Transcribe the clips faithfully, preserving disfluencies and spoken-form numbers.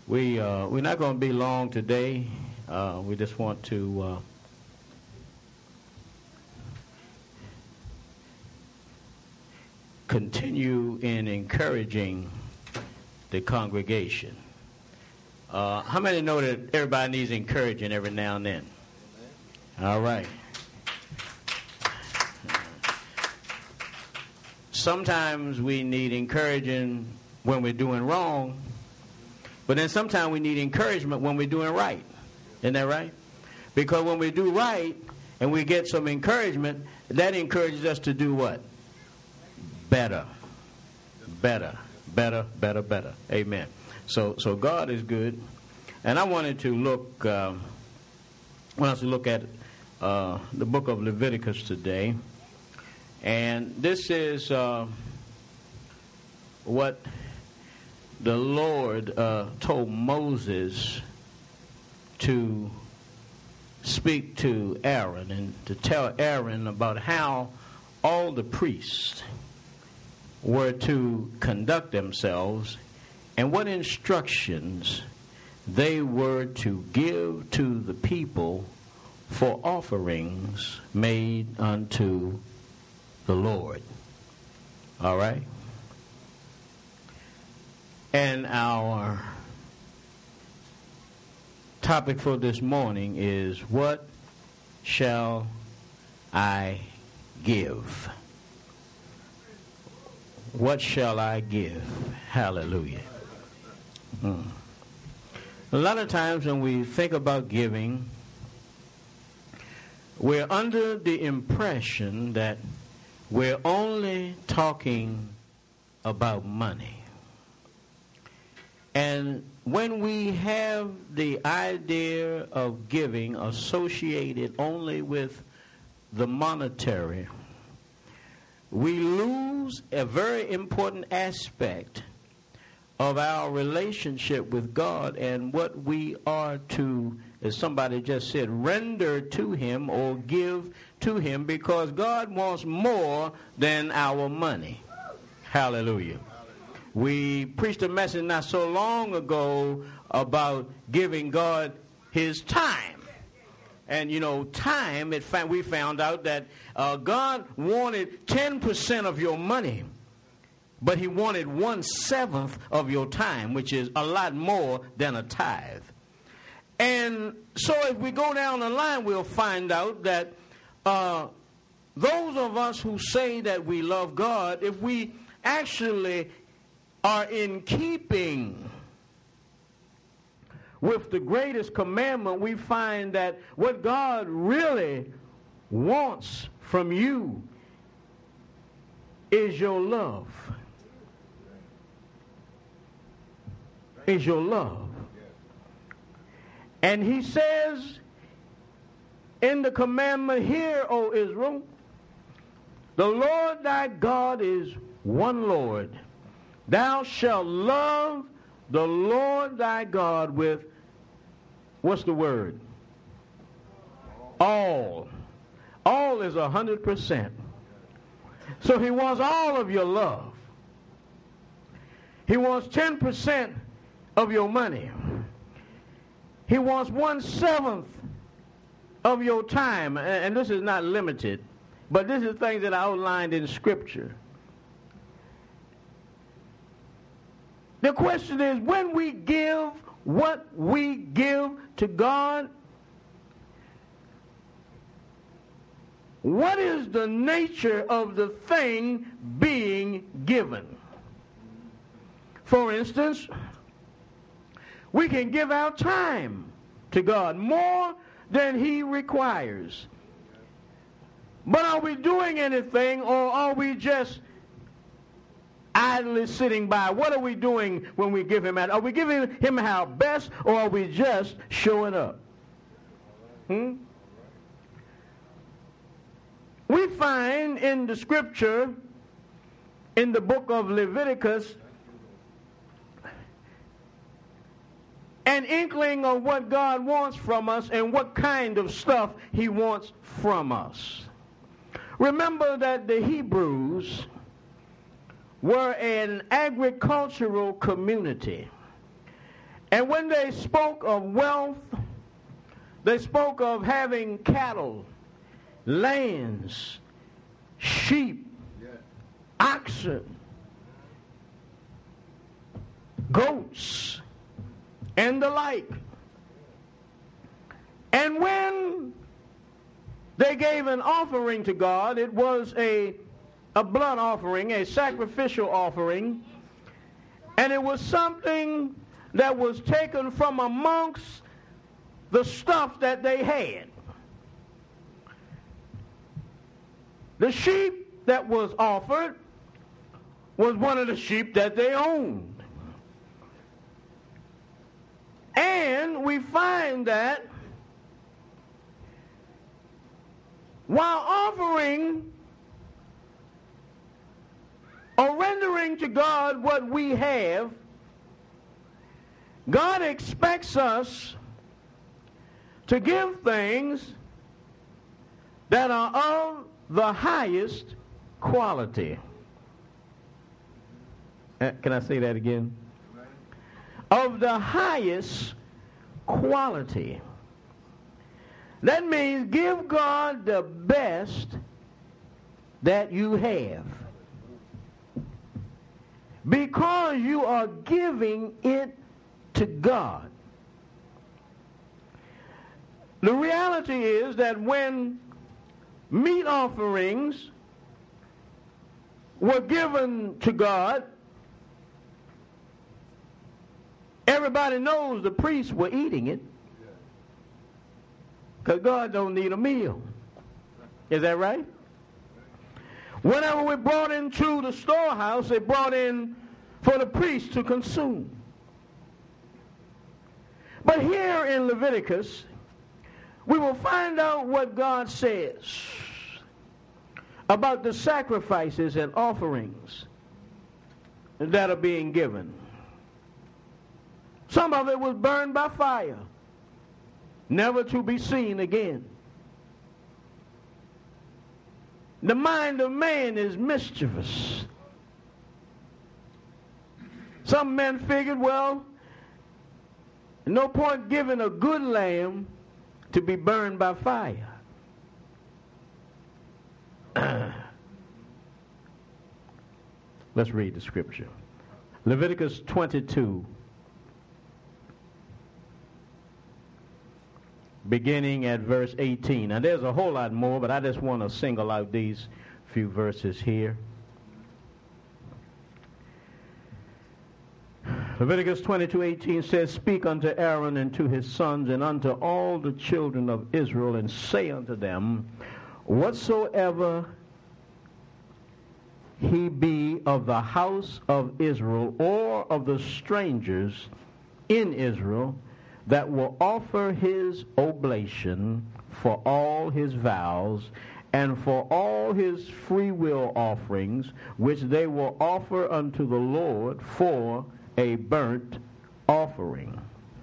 We, uh, we're not going to be long today. Uh, we just want to uh, continue in encouraging the congregation. Uh, how many know that everybody needs encouraging every now and then? All right. Sometimes we need encouraging when we're doing wrong, but then sometimes we need encouragement when we're doing right. Isn't that right? Because when we do right and we get some encouragement, that encourages us to do what? Better. Better. Better, better, better. Amen. So so God is good. And I wanted to look, um, I wanted to look at uh, the book of Leviticus today. And this is uh, what the Lord uh, told Moses to speak to Aaron and to tell Aaron about how all the priests were to conduct themselves and what instructions they were to give to the people for offerings made unto the Lord. All right? And our topic for this morning is, what shall I give? What shall I give? Hallelujah. Mm. A lot of times when we think about giving, we're under the impression that we're only talking about money. And when we have the idea of giving associated only with the monetary, we lose a very important aspect of our relationship with God and what we are to, as somebody just said, render to Him or give to Him, because God wants more than our money. Hallelujah. We preached a message not so long ago about giving God His time. And, you know, time, it fa- we found out that uh, God wanted ten percent of your money, but He wanted one-seventh of your time, which is a lot more than a tithe. And so if we go down the line, we'll find out that uh, those of us who say that we love God, if we actually are in keeping with the greatest commandment, we find that what God really wants from you is your love. Is your love. And He says in the commandment, "Hear, O Israel, the Lord thy God is one Lord. Thou shalt love the Lord thy God with," what's the word? All. All is a hundred percent. So He wants all of your love. He wants ten percent of your money. He wants one-seventh of your time. And this is not limited, but this is things that I outlined in Scripture. The question is, when we give what we give to God, what is the nature of the thing being given? For instance, we can give our time to God more than He requires. But are we doing anything, or are we just idly sitting by? What are we doing when we give Him that? Are we giving Him our best, or are we just showing up? Hmm? We find in the Scripture, in the book of Leviticus, an inkling of what God wants from us and what kind of stuff He wants from us. Remember that the Hebrews were an agricultural community. And when they spoke of wealth, they spoke of having cattle, lands, sheep, yeah. oxen, goats, and the like. And when they gave an offering to God, it was a, a blood offering, a sacrificial offering, and it was something that was taken from amongst the stuff that they had. The sheep that was offered was one of the sheep that they owned. And we find that while offering or rendering to God what we have, God expects us to give things that are of the highest quality. Uh, can I say that again? Of the highest quality. That means give God the best that you have, because you are giving it to God. The reality is that when meat offerings were given to God, everybody knows the priests were eating it, because God don't need a meal. Is that right? Whenever we brought into the storehouse, they brought in for the priests to consume. But here in Leviticus, we will find out what God says about the sacrifices and offerings that are being given. Some of it was burned by fire, never to be seen again. The mind of man is mischievous. Some men figured, well, no point giving a good lamb to be burned by fire. Let's read the scripture. Leviticus twenty-two, beginning at verse eighteen. Now there's a whole lot more, but I just want to single out these few verses here. Leviticus twenty-two eighteen says, "Speak unto Aaron and to his sons and unto all the children of Israel, and say unto them, whatsoever he be of the house of Israel or of the strangers in Israel, that will offer his oblation for all his vows and for all his free will offerings, which they will offer unto the Lord for a burnt offering.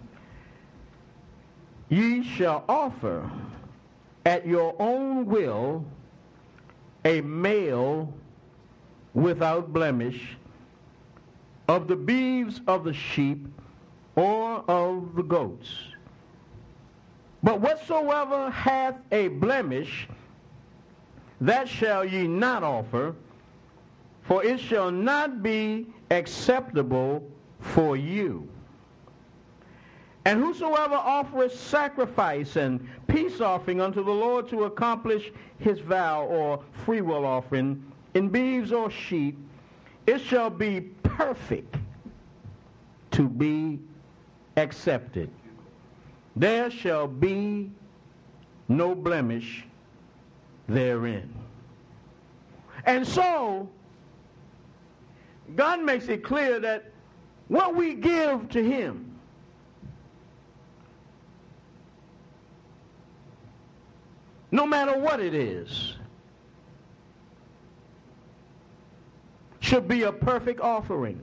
Ye shall offer at your own will a male without blemish of the beeves of the sheep or of the goats. But whatsoever hath a blemish, that shall ye not offer, for it shall not be acceptable for you. And whosoever offereth sacrifice and peace offering unto the Lord to accomplish his vow or freewill offering in beeves or sheep, it shall be perfect to be accepted. There shall be no blemish therein." And so God makes it clear that what we give to him no matter what it is, should be a perfect offering.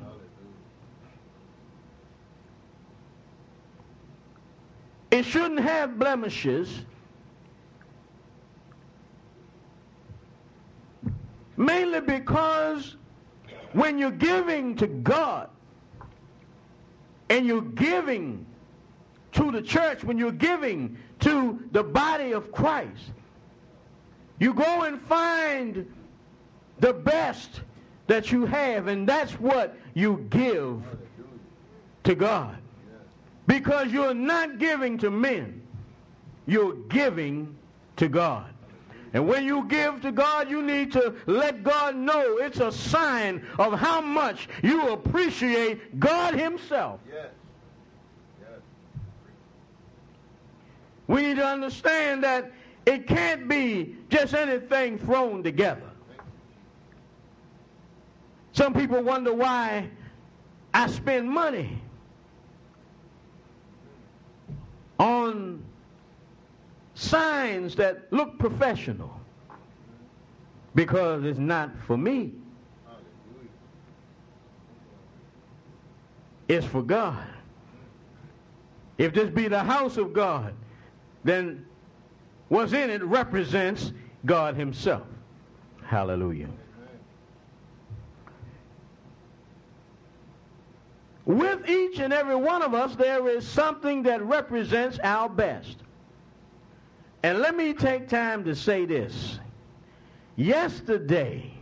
It shouldn't have blemishes, mainly because when you're giving to God, and you're giving to the church, when you're giving to the body of Christ, you go and find the best that you have, and that's what you give to God. Because you're not giving to men, you're giving to God. And when you give to God, you need to let God know it's a sign of how much you appreciate God himself. Yes. Yes. We need to understand that it can't be just anything thrown together. Some people wonder why I spend money on signs that look professional, because it's not for me. It's for God. If this be the house of God, then what's in it represents God himself. Hallelujah. With each and every one of us, there is something that represents our best. And let me take time to say this. Yesterday,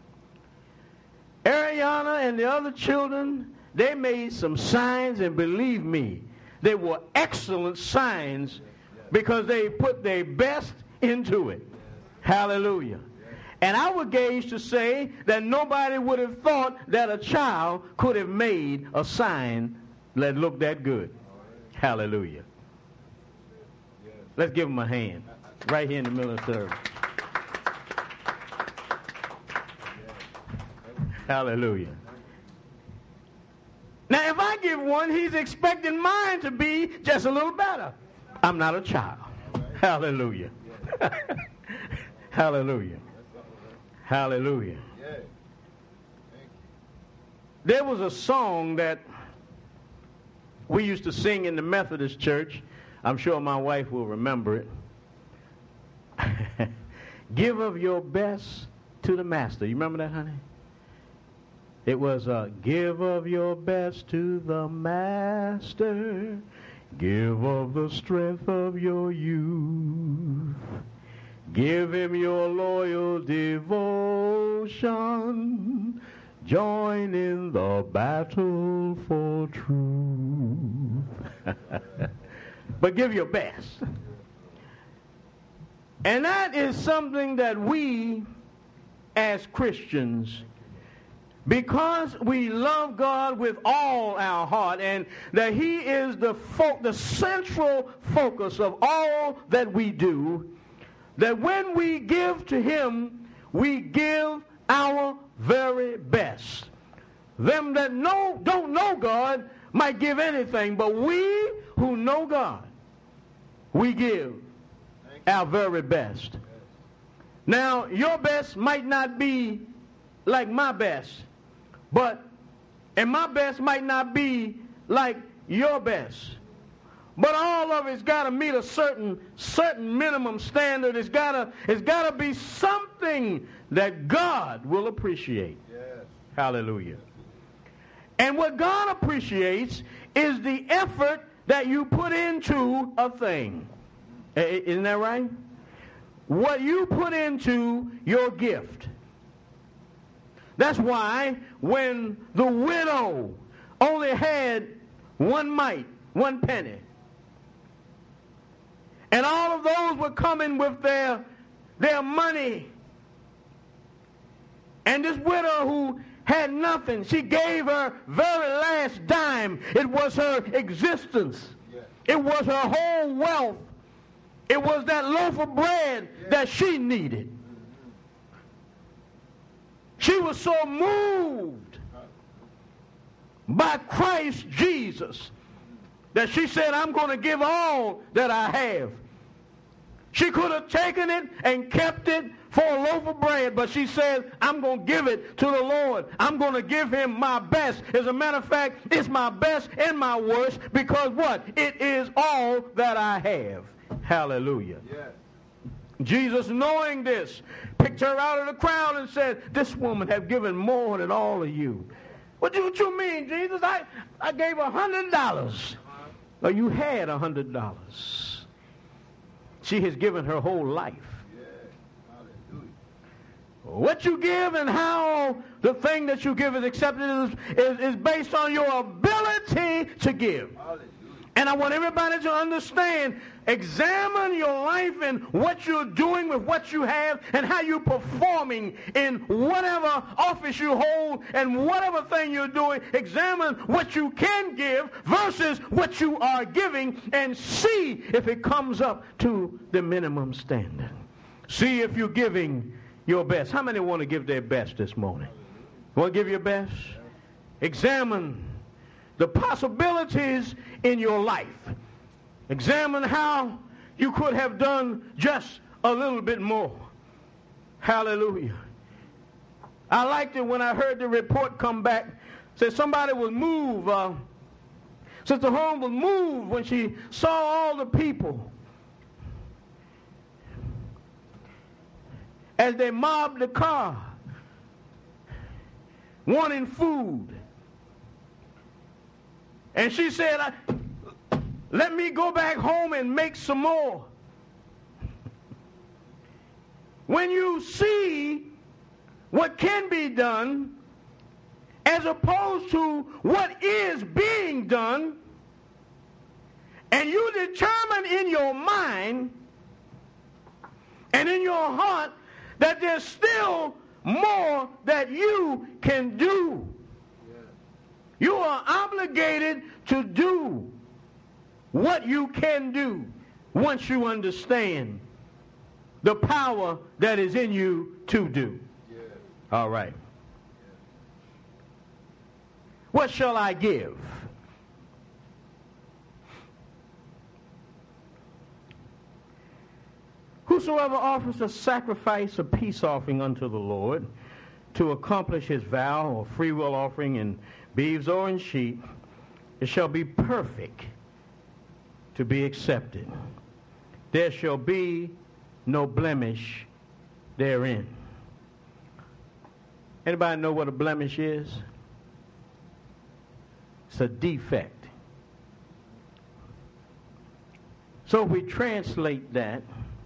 Ariana and the other children, they made some signs, and believe me, they were excellent signs because they put their best into it. Hallelujah. And I would gauge to say that nobody would have thought that a child could have made a sign that looked that good. Hallelujah. Let's give them a hand right here in the middle of the service. Hallelujah. Now, if I give one, he's expecting mine to be just a little better. I'm not a child. Hallelujah. Hallelujah. Hallelujah. There was a song that we used to sing in the Methodist church. I'm sure my wife will remember it. Give of your best to the master. You remember that, honey? It was, uh, give of your best to the master. Give of the strength of your youth. Give him your loyal devotion. Join in the battle for truth. But give your best. And that is something that we as Christians, because we love God with all our heart, and that he is the fo- the central focus of all that we do, that when we give to him, we give our very best. Them that know don't know God might give anything, but we who know God, we give our very best. Now, your best might not be like my best, but and my best might not be like your best. But all of it's got to meet a certain certain minimum standard. It's got to it's got to be something that God will appreciate. Yes. Hallelujah. And what God appreciates is the effort that you put into a thing. Isn't that right? What you put into your gift. That's why when the widow only had one mite, one penny, and all of those were coming with their, their money, and this widow who had nothing, she gave her very last dime. It was her existence. Yes. It was her whole wealth. It was that loaf of bread Yes. that she needed. She was so moved by Christ Jesus that she said, I'm going to give all that I have. She could have taken it and kept it for a loaf of bread, but she said, I'm going to give it to the Lord. I'm going to give him my best. As a matter of fact, it's my best and my worst, because what? It is all that I have. Hallelujah. Yes. Jesus, knowing this, picked her out of the crowd and said, this woman have given more than all of you. What you, what you mean, Jesus? I, I gave a hundred dollars. Or you had a hundred dollars. She has given her whole life. What you give and how the thing that you give is accepted is, is, is based on your ability to give. Hallelujah. And I want everybody to understand, examine your life and what you're doing with what you have and how you're performing in whatever office you hold and whatever thing you're doing. Examine what you can give versus what you are giving and see if it comes up to the minimum standard. See if you're giving your best. How many want to give their best this morning? Want to give your best? Examine the possibilities in your life. Examine how you could have done just a little bit more. Hallelujah. I liked it when I heard the report come back. Said somebody was moved. Uh, Sister Holmes was moved when she saw all the people as they mobbed the car, wanting food. And she said, I, let me go back home and make some more. When you see what can be done as opposed to what is being done, and you determine in your mind and in your heart that there's still more that you can do. You are obligated to do what you can do once you understand the power that is in you to do. Yeah. All right. Yeah. What shall I give? Whosoever offers a sacrifice, a peace offering unto the Lord, to accomplish his vow, or free will offering in beeves or in sheep, it shall be perfect to be accepted. There shall be no blemish therein. Anybody know what a blemish is? It's a defect. So if we translate that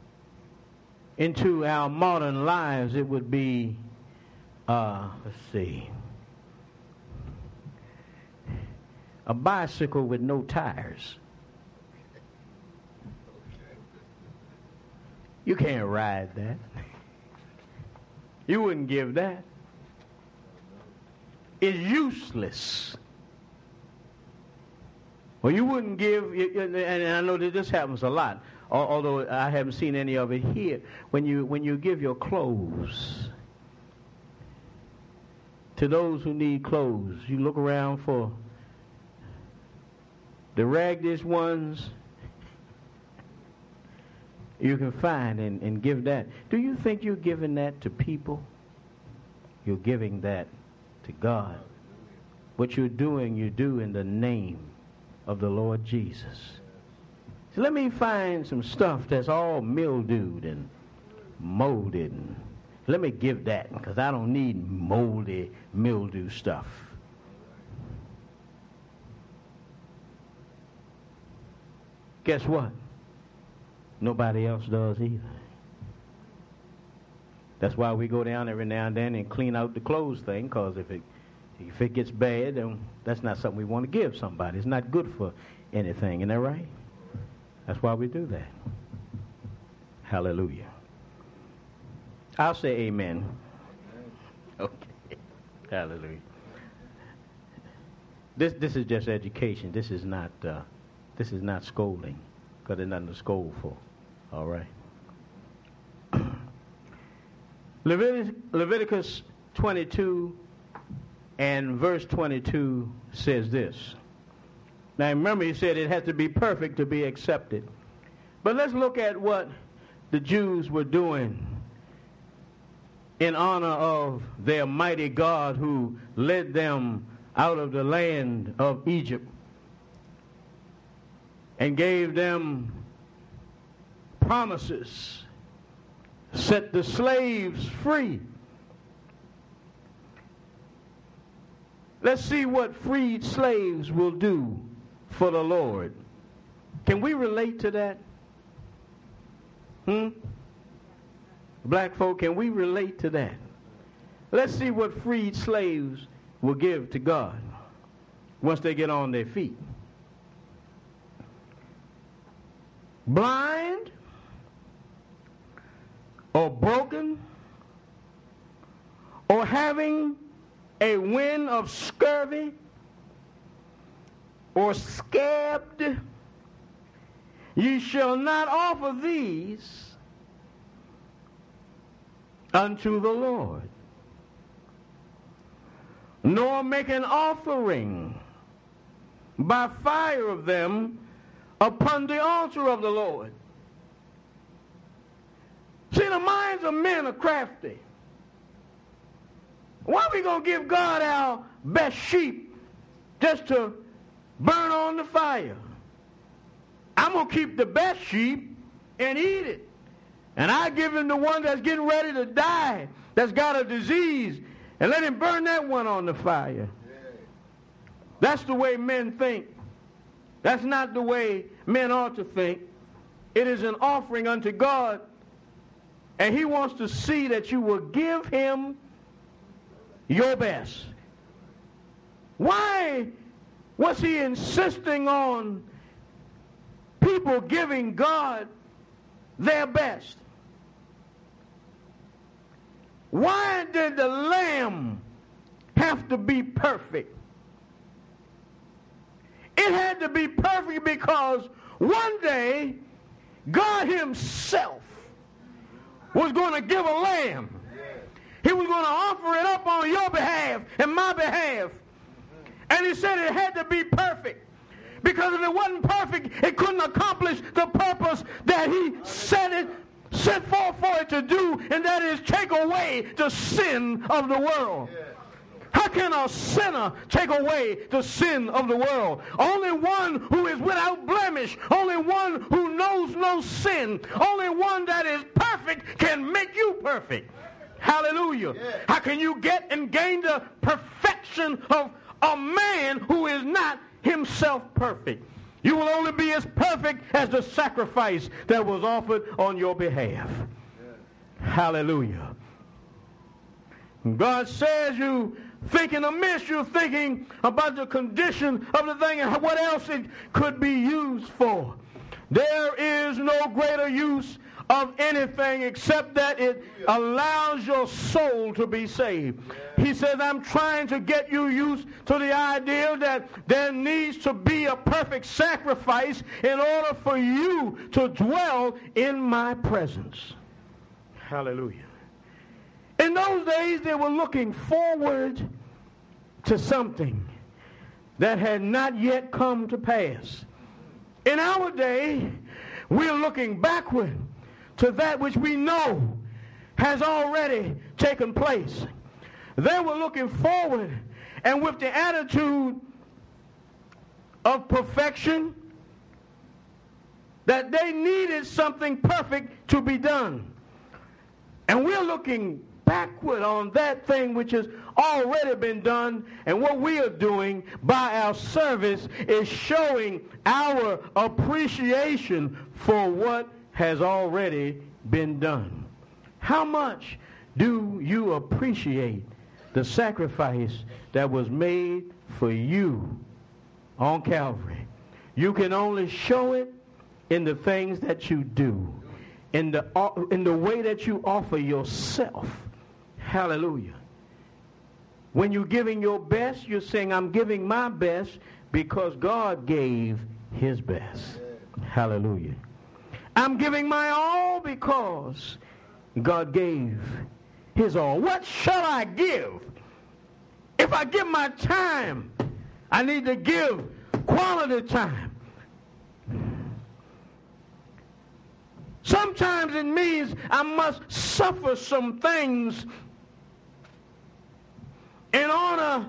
into our modern lives, it would be, uh, let's see, a bicycle with no tires. You can't ride that. You wouldn't give that. It's useless. Well, you wouldn't give, and I know that this happens a lot, although I haven't seen any of it here. When you when you give your clothes to those who need clothes, you look around for the raggedest ones you can find and, and give that. Do you think you're giving that to people? You're giving that to God. What you're doing, you do in the name of the Lord Jesus. So let me find some stuff that's all mildewed and molded. And let me give that, because I don't need moldy, mildew stuff. Guess what? Nobody else does either. That's why we go down every now and then and clean out the clothes thing, because if it if it gets bad, then that's not something we want to give somebody. It's not good for anything. Isn't that right? That's why we do that. Hallelujah. I'll say amen. Okay. Hallelujah. This this is just education. This is not uh, this is not scolding, because there's nothing to scold for. All right. Leviticus, Leviticus twenty-two and verse twenty-two says this. Now remember, he said it had to be perfect to be accepted. But let's look at what the Jews were doing in honor of their mighty God who led them out of the land of Egypt and gave them promises, set the slaves free. Let's see what freed slaves will do for the Lord. Can we relate to that? Hmm? Black folk, can we relate to that? Let's see what freed slaves will give to God once they get on their feet. Blind or broken or having a wind of scurvy or scabbed, ye shall not offer these unto the Lord, nor make an offering by fire of them upon the altar of the Lord. See, the minds of men are crafty. Why are we going to give God our best sheep just to burn on the fire? I'm going to keep the best sheep and eat it. And I give him the one that's getting ready to die, that's got a disease, and let him burn that one on the fire. That's the way men think. That's not the way men ought to think. It is an offering unto God, and he wants to see that you will give him your best. Why was he insisting on people giving God their best? Why did the lamb have to be perfect? It had to be perfect because one day God himself was going to give a lamb. He was going to offer it up on your behalf and my behalf. And he said it had to be perfect. Because if it wasn't perfect, it couldn't accomplish the purpose that he set it, set forth for it to do, and that is take away the sin of the world. How can a sinner take away the sin of the world? Only one who is without blemish, only one who knows no sin, only one that is perfect can make you perfect. Hallelujah. Yeah. How can you get and gain the perfection of a man who is not himself perfect? You will only be as perfect as the sacrifice that was offered on your behalf. Yeah. Hallelujah. God says you thinking amiss, you're thinking about the condition of the thing and what else it could be used for. There is no greater use of anything except that it allows your soul to be saved. He says, I'm trying to get you used to the idea that there needs to be a perfect sacrifice in order for you to dwell in my presence. Hallelujah. In those days, they were looking forward to something that had not yet come to pass. In our day, we're looking backward to that which we know has already taken place. They were looking forward, and with the attitude of perfection, that they needed something perfect to be done. And we're looking backward on that thing which has already been done, and what we are doing by our service is showing our appreciation for what has already been done. How much do you appreciate the sacrifice that was made for you on Calvary? You can only show it in the things that you do, in the in the way that you offer yourself. Hallelujah. When you're giving your best, you're saying, I'm giving my best because God gave his best. Hallelujah. I'm giving my all because God gave his all. What shall I give? If I give my time, I need to give quality time. Sometimes it means I must suffer some things in order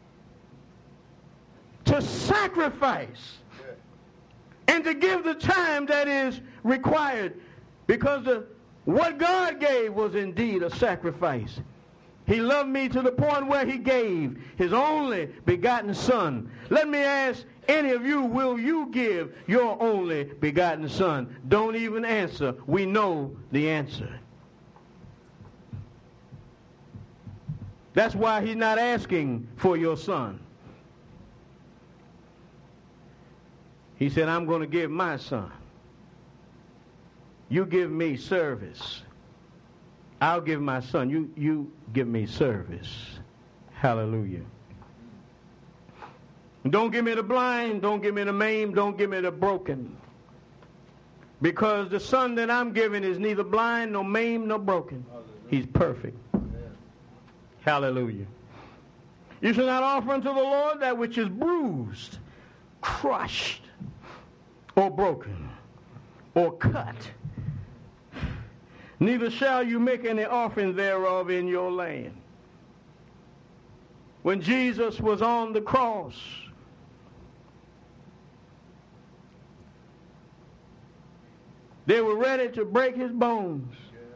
to sacrifice and to give the time that is required, because the, what God gave was indeed a sacrifice. He loved me to the point where he gave his only begotten son. Let me ask any of you, will you give your only begotten son? Don't even answer. We know the answer. That's why he's not asking for your son. He said, I'm going to give my son. You give me service. I'll give my son. You, you give me service. Hallelujah. Don't give me the blind. Don't give me the maimed. Don't give me the broken. Because the son that I'm giving is neither blind, nor maimed, nor broken. He's perfect. Hallelujah. You shall not offer unto the Lord that which is bruised, crushed, or broken, or cut. Neither shall you make any offering thereof in your land. When Jesus was on the cross, they were ready to break his bones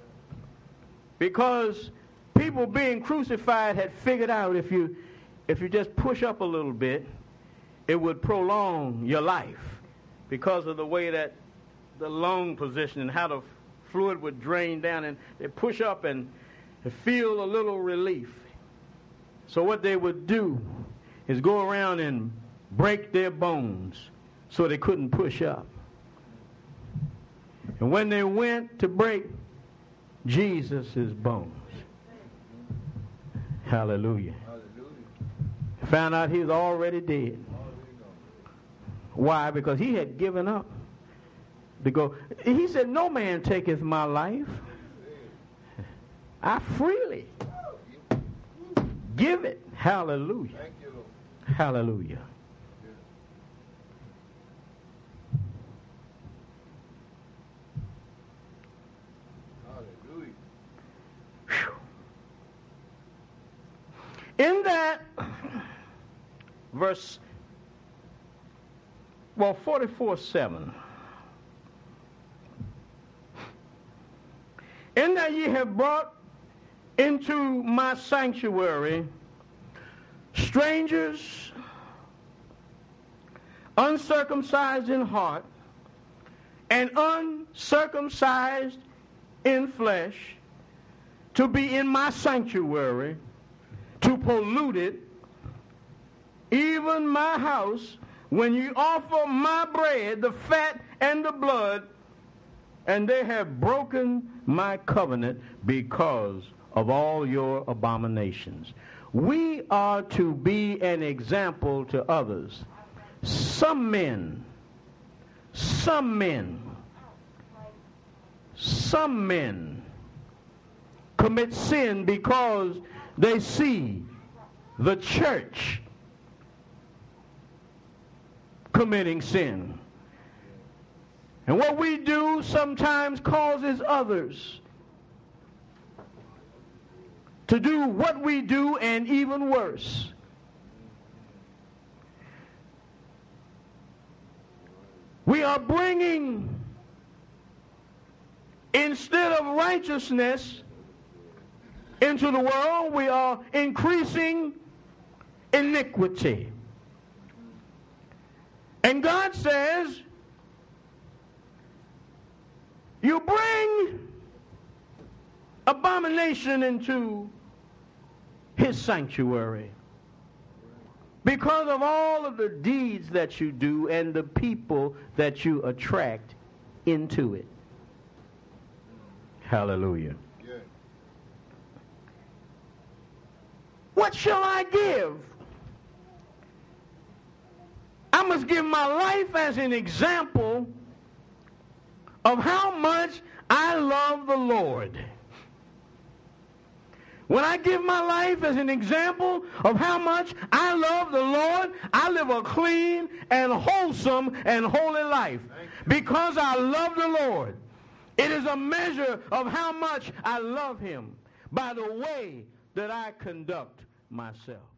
because people being crucified had figured out if you if you just push up a little bit, it would prolong your life because of the way that the lung position and how the fluid would drain down, and they push up and feel a little relief. So what they would do is go around and break their bones so they couldn't push up. And when they went to break Jesus' bones, hallelujah, found out he was already dead. Why? Because he had given up to go. He said, no man taketh my life. I freely give it. Hallelujah. Hallelujah. Hallelujah. In that verse, well, forty-four seven. In that ye have brought into my sanctuary strangers, uncircumcised in heart, and uncircumcised in flesh, to be in my sanctuary, to pollute it, even my house, when you offer my bread, the fat and the blood, and they have broken my covenant because of all your abominations. We are to be an example to others. Some men, some men, some men commit sin because they see the church committing sin. And what we do sometimes causes others to do what we do and even worse. We are bringing, instead of righteousness into the world, we are increasing iniquity. And God says, you bring abomination into his sanctuary because of all of the deeds that you do and the people that you attract into it. Hallelujah. Yeah. What shall I give? I must give my life as an example of how much I love the Lord. When I give my life as an example of how much I love the Lord, I live a clean and wholesome and holy life because I love the Lord. It is a measure of how much I love him by the way that I conduct myself.